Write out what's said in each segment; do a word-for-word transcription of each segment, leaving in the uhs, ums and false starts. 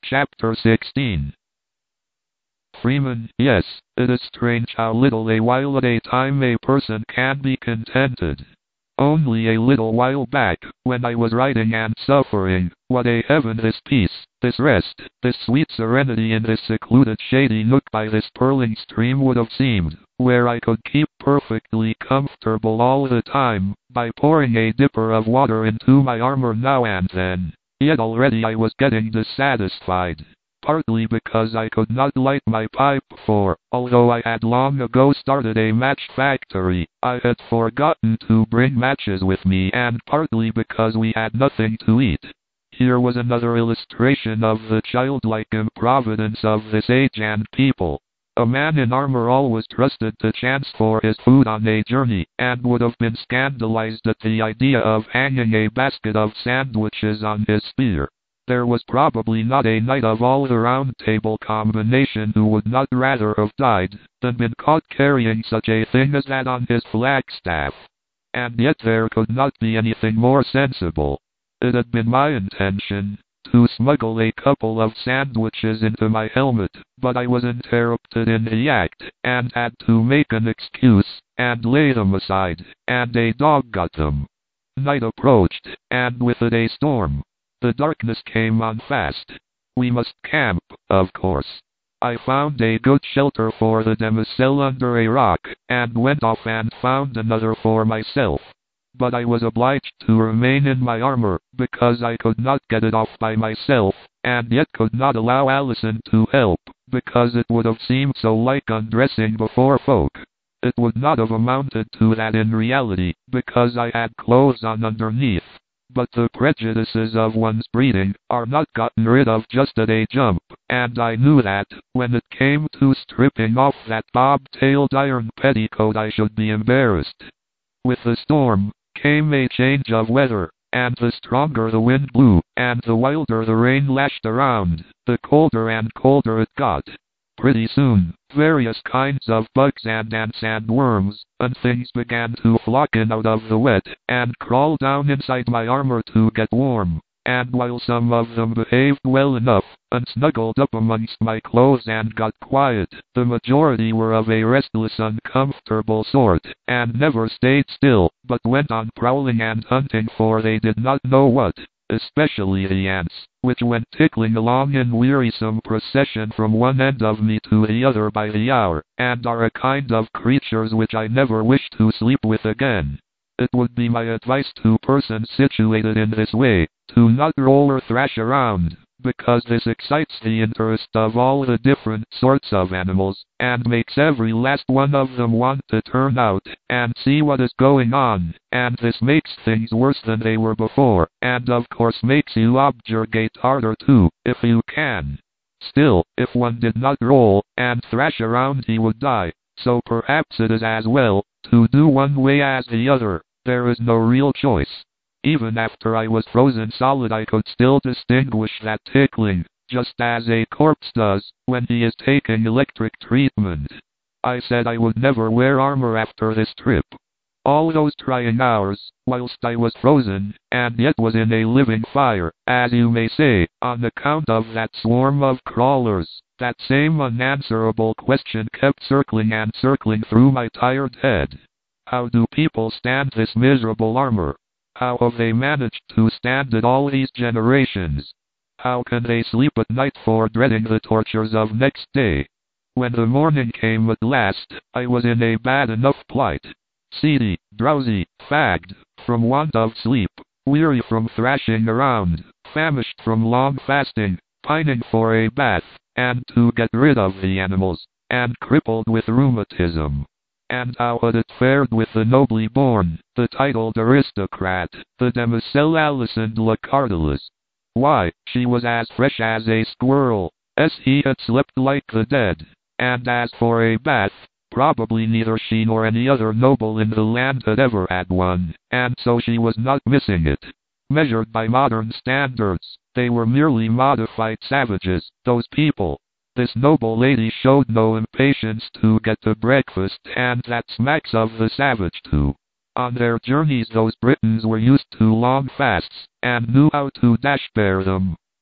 Chapter sixteen. Freeman. Yes, it is strange how little a while at a time a person can be contented. Only a little while back, when I was writing and suffering, what a heaven this peace, this rest, this sweet serenity in this secluded shady nook by this purling stream would have seemed, where I could keep perfectly comfortable all the time, by pouring a dipper of water into my armor now and then. Yet already I was getting dissatisfied. Partly because I could not light my pipe for, although I had long ago started a match factory, I had forgotten to bring matches with me, and partly because we had nothing to eat. Here was another illustration of the childlike improvidence of this age and people. A man in armor always trusted to chance for his food on a journey, and would have been scandalized at the idea of hanging a basket of sandwiches on his spear. There was probably not a knight of all the Round Table combination who would not rather have died than been caught carrying such a thing as that on his flagstaff. And yet there could not be anything more sensible. It had been my intention to smuggle a couple of sandwiches into my helmet, but I was interrupted in the act, and had to make an excuse, and lay them aside, and a dog got them. Night approached, and with it a storm. The darkness came on fast. We must camp, of course. I found a good shelter for the demoiselle under a rock, and went off and found another for myself. But I was obliged to remain in my armor, because I could not get it off by myself, and yet could not allow Allison to help, because it would have seemed so like undressing before folk. It would not have amounted to that in reality, because I had clothes on underneath. But the prejudices of one's breeding are not gotten rid of just at a jump, and I knew that, when it came to stripping off that bob-tailed iron petticoat, I should be embarrassed. With the storm came a change of weather, and the stronger the wind blew, and the wilder the rain lashed around, the colder and colder it got. Pretty soon, various kinds of bugs and ants and worms and things began to flock in out of the wet, and crawl down inside my armor to get warm, and while some of them behaved well enough, and snuggled up amongst my clothes and got quiet, the majority were of a restless, uncomfortable sort, and never stayed still, but went on prowling and hunting for they did not know what. Especially the ants, which went tickling along in wearisome procession from one end of me to the other by the hour, and are a kind of creatures which I never wish to sleep with again. It would be my advice to persons situated in this way, to not roll or thrash around, because this excites the interest of all the different sorts of animals, and makes every last one of them want to turn out, and see what is going on, and this makes things worse than they were before, and of course makes you objurgate harder too, if you can. Still, if one did not roll, and thrash around he would die, so perhaps it is as well, to do one way as the other. There is no real choice. Even after I was frozen solid I could still distinguish that tickling, just as a corpse does, when he is taking electric treatment. I said I would never wear armor after this trip. All those trying hours, whilst I was frozen, and yet was in a living fire, as you may say, on account of that swarm of crawlers, that same unanswerable question kept circling and circling through my tired head. How do people stand this miserable armor? How have they managed to stand it all these generations? How can they sleep at night for dreading the tortures of next day? When the morning came at last, I was in a bad enough plight. Seedy, drowsy, fagged, from want of sleep, weary from thrashing around, famished from long fasting, pining for a bath, and to get rid of the animals, and crippled with rheumatism. And how had it fared with the nobly born, the titled aristocrat, the demoiselle Allison de la Cardelas? Why, she was as fresh as a squirrel, as he had slept like the dead. And as for a bath, probably neither she nor any other noble in the land had ever had one, and so she was not missing it. Measured by modern standards, they were merely modified savages, those people. This noble lady showed no impatience to get to breakfast, and that smacks of the savage too. On their journeys those Britons were used to long fasts, and knew how to dash bear them,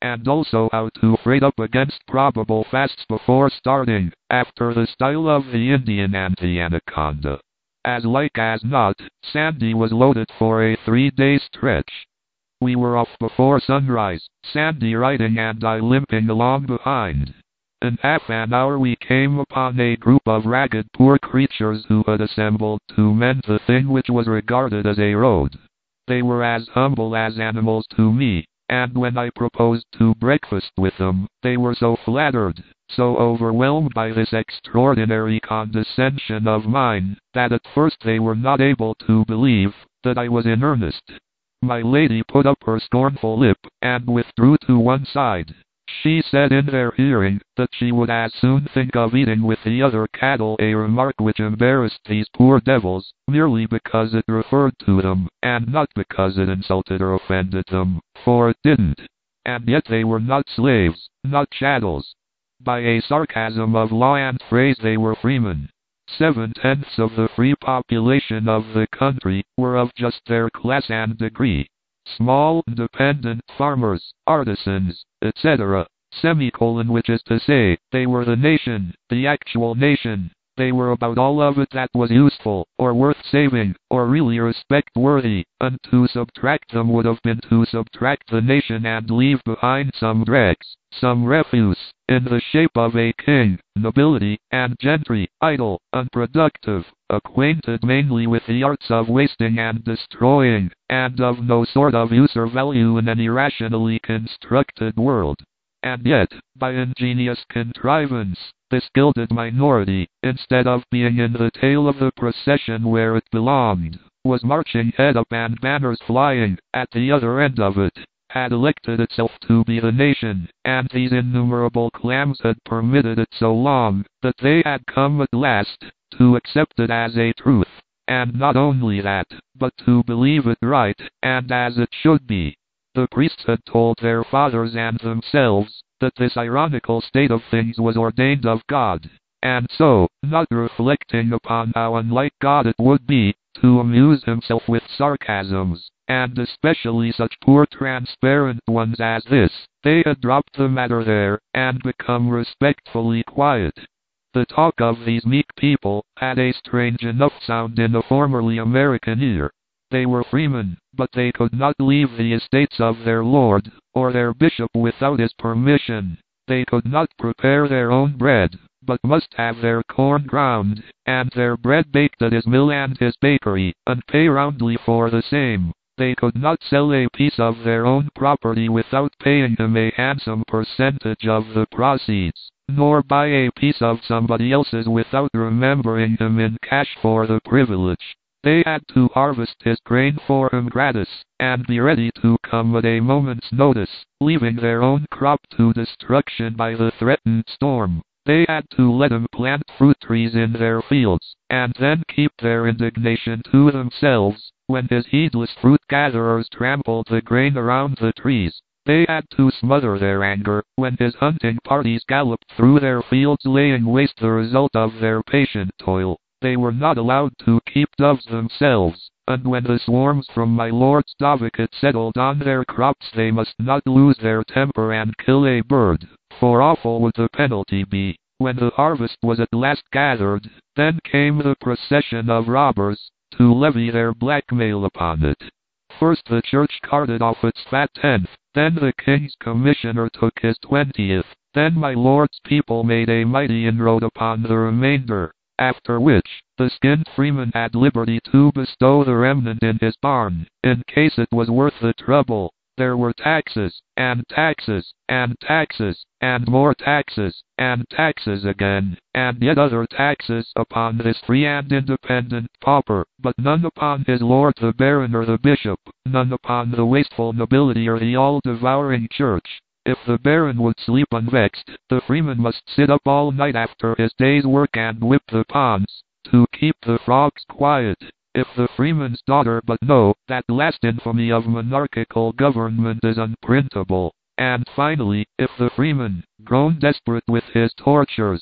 and also how to freight up against probable fasts before starting, after the style of the Indian and the anaconda. As like as not, Sandy was loaded for a three-day stretch. We were off before sunrise, Sandy riding and I limping along behind. In half an hour we came upon a group of ragged poor creatures who had assembled to mend the thing which was regarded as a road. They were as humble as animals to me, and when I proposed to breakfast with them, they were so flattered, so overwhelmed by this extraordinary condescension of mine, that at first they were not able to believe that I was in earnest. My lady put up her scornful lip, and withdrew to one side. She said in their hearing that she would as soon think of eating with the other cattle, a remark which embarrassed these poor devils, merely because it referred to them, and not because it insulted or offended them, for it didn't. And yet they were not slaves, not chattels. By a sarcasm of law and phrase they were freemen. Seven-tenths of the free population of the country were of just their class and degree. Small, independent farmers, artisans, et cetera, semicolon, which is to say, they were the nation, the actual nation. They were about all of it that was useful, or worth saving, or really respect-worthy, and to subtract them would have been to subtract the nation and leave behind some dregs, some refuse, in the shape of a king, nobility, and gentry, idle, unproductive, acquainted mainly with the arts of wasting and destroying, and of no sort of use or value in any rationally constructed world. And yet, by ingenious contrivance, this gilded minority, instead of being in the tail of the procession where it belonged, was marching head up and banners flying at the other end of it, had elected itself to be the nation, and these innumerable clams had permitted it so long that they had come at last to accept it as a truth, and not only that, but to believe it right, and as it should be. The priests had told their fathers and themselves that this ironical state of things was ordained of God, and so, not reflecting upon how unlike God it would be to amuse himself with sarcasms, and especially such poor transparent ones as this, they had dropped the matter there, and become respectfully quiet. The talk of these meek people had a strange enough sound in a formerly American ear. They were freemen, but they could not leave the estates of their lord, or their bishop without his permission. They could not prepare their own bread, but must have their corn ground, and their bread baked at his mill and his bakery, and pay roundly for the same. They could not sell a piece of their own property without paying him a handsome percentage of the proceeds, nor buy a piece of somebody else's without remembering him in cash for the privilege. They had to harvest his grain for him gratis, and be ready to come at a moment's notice, leaving their own crop to destruction by the threatened storm. They had to let him plant fruit trees in their fields, and then keep their indignation to themselves, when his heedless fruit gatherers trampled the grain around the trees. They had to smother their anger, when his hunting parties galloped through their fields laying waste the result of their patient toil. They were not allowed to keep doves themselves, and when the swarms from my lord's dovecot settled on their crops they must not lose their temper and kill a bird, for awful would the penalty be. When the harvest was at last gathered, then came the procession of robbers, to levy their blackmail upon it. First the church carted off its fat tenth, then the king's commissioner took his twentieth, then my lord's people made a mighty inroad upon the remainder. After which, the skinned freeman had liberty to bestow the remnant in his barn, in case it was worth the trouble. There were taxes, and taxes, and taxes, and more taxes, and taxes again, and yet other taxes upon this free and independent pauper, but none upon his lord the baron or the bishop, none upon the wasteful nobility or the all-devouring church. If the baron would sleep unvexed, the freeman must sit up all night after his day's work and whip the ponds, to keep the frogs quiet. If the freeman's daughter but no, that last infamy of monarchical government is unprintable. And finally, if the freeman, grown desperate with his tortures,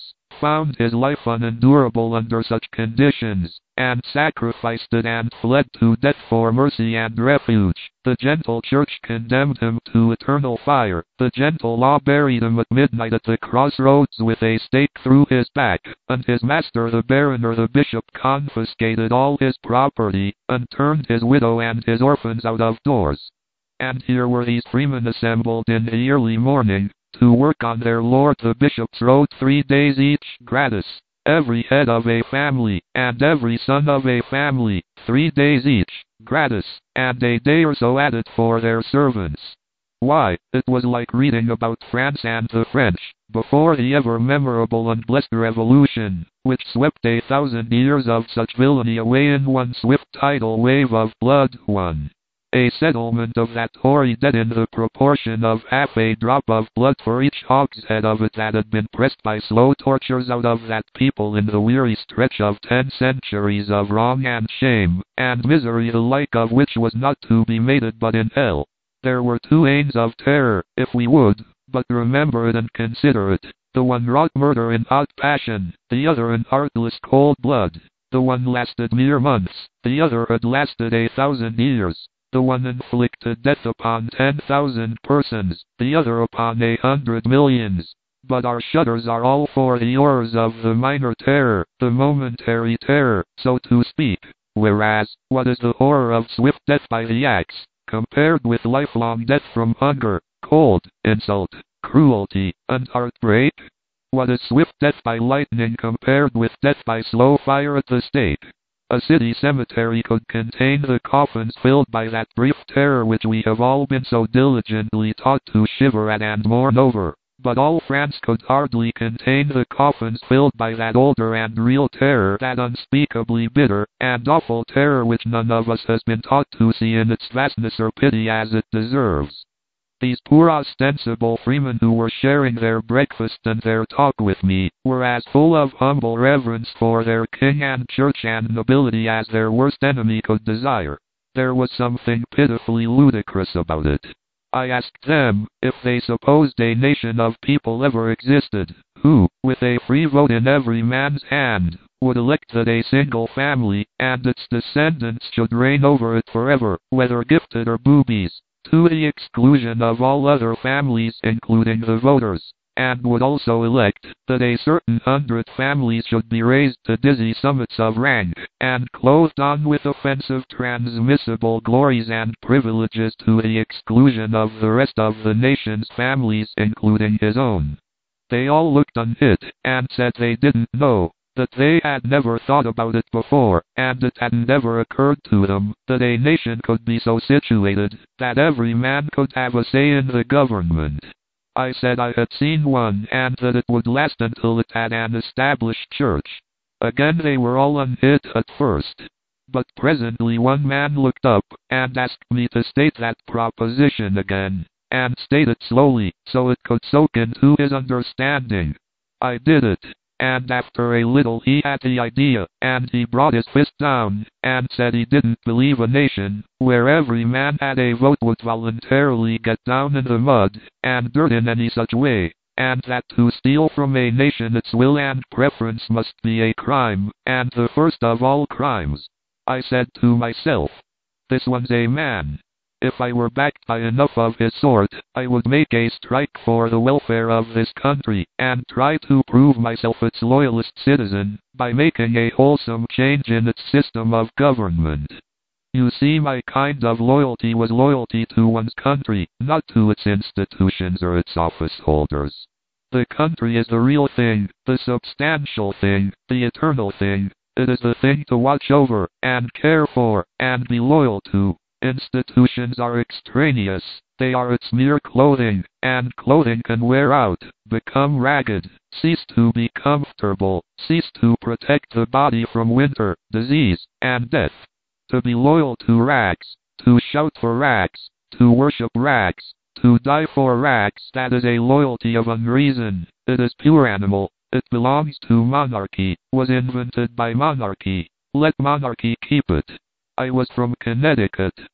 found his life unendurable under such conditions, and sacrificed it and fled to death for mercy and refuge. The gentle church condemned him to eternal fire. The gentle law buried him at midnight at the crossroads with a stake through his back, and his master the baron or the bishop confiscated all his property, and turned his widow and his orphans out of doors. And here were these freemen assembled in the early morning, to work on their lord the bishops wrote three days each gratis, every head of a family, and every son of a family, three days each, gratis, and a day or so added for their servants. Why, it was like reading about France and the French, before the ever memorable and blessed Revolution, which swept a thousand years of such villainy away in one swift tidal wave of blood. One. A settlement of that hoary debt in the proportion of half a drop of blood for each hogshead of it that had been pressed by slow tortures out of that people in the weary stretch of ten centuries of wrong and shame, and misery the like of which was not to be mated but in hell. There were two reigns of terror, if we would but remember it and consider it. The one wrought murder in hot passion, the other in heartless cold blood. The one lasted mere months, the other had lasted a thousand years. The one inflicted death upon ten thousand persons, the other upon a hundred millions. But our shudders are all for the horrors of the minor terror, the momentary terror, so to speak. Whereas, what is the horror of swift death by the axe, compared with lifelong death from hunger, cold, insult, cruelty, and heartbreak? What is swift death by lightning compared with death by slow fire at the stake? A city cemetery could contain the coffins filled by that brief terror which we have all been so diligently taught to shiver at and mourn over, but all France could hardly contain the coffins filled by that older and real terror, that unspeakably bitter and awful terror which none of us has been taught to see in its vastness or pity as it deserves. These poor ostensible freemen who were sharing their breakfast and their talk with me, were as full of humble reverence for their king and church and nobility as their worst enemy could desire. There was something pitifully ludicrous about it. I asked them if they supposed a nation of people ever existed, who, with a free vote in every man's hand, would elect that a single family and its descendants should reign over it forever, whether gifted or boobies, to the exclusion of all other families including the voters, and would also elect that a certain hundred families should be raised to dizzy summits of rank, and clothed on with offensive transmissible glories and privileges to the exclusion of the rest of the nation's families including his own. They all looked unhit, and said they didn't know, that they had never thought about it before, and it hadn't ever occurred to them that a nation could be so situated that every man could have a say in the government. I said I had seen one, and that it would last until it had an established church. Again they were all unhit at first. But presently one man looked up, and asked me to state that proposition again, and state it slowly, so it could soak into his understanding. I did it. And after a little he had the idea, and he brought his fist down, and said he didn't believe a nation, where every man had a vote, would voluntarily get down in the mud, and dirt in any such way, and that to steal from a nation its will and preference must be a crime, and the first of all crimes. I said to myself, this one's a man. If I were backed by enough of his sort, I would make a strike for the welfare of this country, and try to prove myself its loyalist citizen, by making a wholesome change in its system of government. You see, my kind of loyalty was loyalty to one's country, not to its institutions or its office holders. The country is the real thing, the substantial thing, the eternal thing. It is the thing to watch over, and care for, and be loyal to. Institutions are extraneous, they are its mere clothing, and clothing can wear out, become ragged, cease to be comfortable, cease to protect the body from winter, disease, and death. To be loyal to rags, to shout for rags, to worship rags, to die for rags, that is a loyalty of unreason. It is pure animal, it belongs to monarchy, was invented by monarchy. Let monarchy keep it. I was from Connecticut,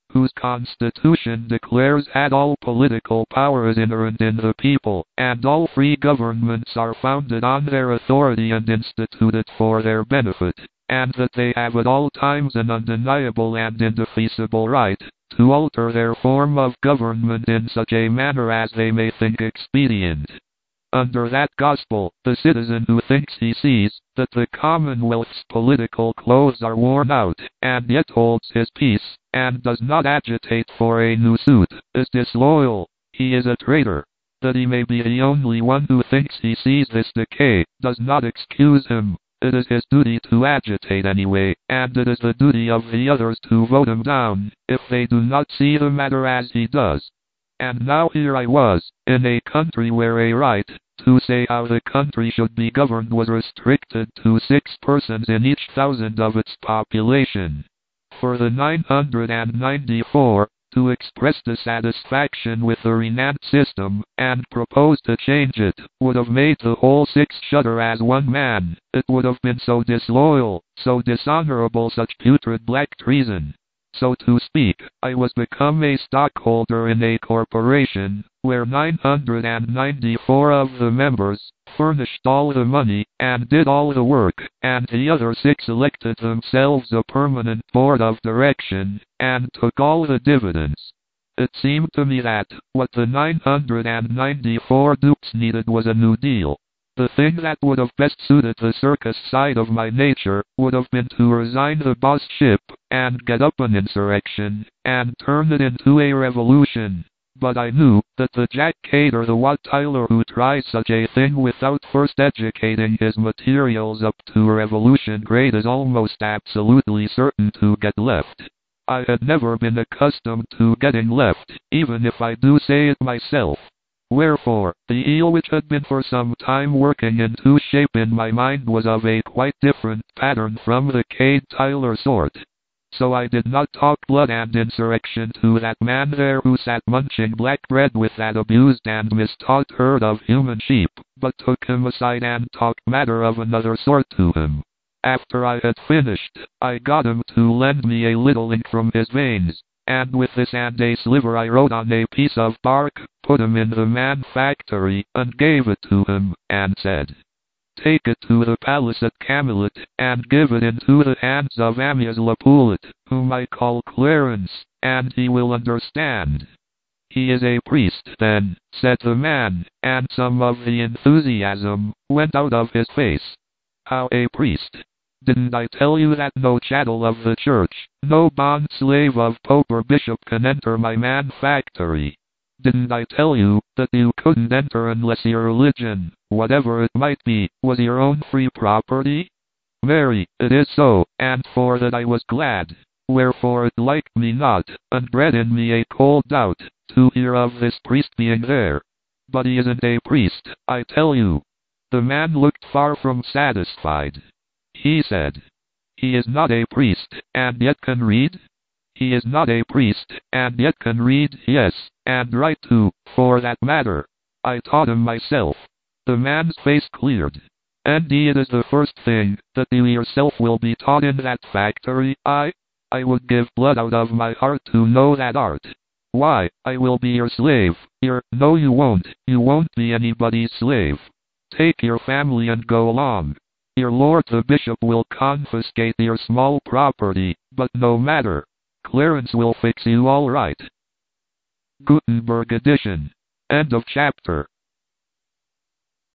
whose constitution declares that all political power is inherent in the people, and all free governments are founded on their authority and instituted for their benefit, and that they have at all times an undeniable and indefeasible right to alter their form of government in such a manner as they may think expedient. Under that gospel, the citizen who thinks he sees that the Commonwealth's political clothes are worn out, and yet holds his peace, and does not agitate for a new suit, is disloyal. He is a traitor. That he may be the only one who thinks he sees this decay does not excuse him. It is his duty to agitate anyway, and it is the duty of the others to vote him down, if they do not see the matter as he does. And now here I was, in a country where a right to say how the country should be governed was restricted to six persons in each thousand of its population. For the nine hundred ninety-four, to express dissatisfaction with the Renan system, and propose to change it, would have made the whole six shudder as one man. It would have been so disloyal, so dishonorable, such putrid black treason. So to speak, I was become a stockholder in a corporation, where nine hundred ninety-four of the members furnished all the money, and did all the work, and the other six elected themselves a permanent board of direction, and took all the dividends. It seemed to me that what the nine hundred ninety-four dupes needed was a new deal. The thing that would have best suited the circus side of my nature would have been to resign the boss-ship, and get up an insurrection, and turn it into a revolution. But I knew that the Jack Cade or the Wat Tyler who tries such a thing without first educating his materials up to revolution grade is almost absolutely certain to get left. I had never been accustomed to getting left, even if I do say it myself. Wherefore, the eel which had been for some time working into shape in my mind was of a quite different pattern from the Cade-Tyler sort. So I did not talk blood and insurrection to that man there who sat munching black bread with that abused and mistaught herd of human sheep, but took him aside and talked matter of another sort to him. After I had finished, I got him to lend me a little ink from his veins, and with this and a sliver I wrote on a piece of bark, put him in the man factory, and gave it to him, and said, "Take it to the palace at Camelot, and give it into the hands of Amyas Lapoulet, whom I call Clarence, and he will understand." "He is a priest, then," said the man, and some of the enthusiasm went out of his face. "How a priest? Didn't I tell you that no chattel of the church, no bond slave of pope or bishop can enter my man factory? Didn't I tell you that you couldn't enter unless your religion, whatever it might be, was your own free property? Marry, it is so, and for that I was glad. Wherefore it liked me not, and bred in me a cold doubt, to hear of this priest being there. But he isn't a priest, I tell you." The man looked far from satisfied. He said, "He is not a priest, and yet can read?" "He is not a priest, and yet can read, yes, and write too, for that matter. I taught him myself." The man's face cleared. "Indeed, it is the first thing that you yourself will be taught in that factory. I, I would give blood out of my heart to know that art. Why, I will be your slave, your, no you won't, you won't be anybody's slave. Take your family and go along. Your lord the bishop will confiscate your small property, but no matter. Clarence will fix you all right." Gutenberg edition. End of chapter.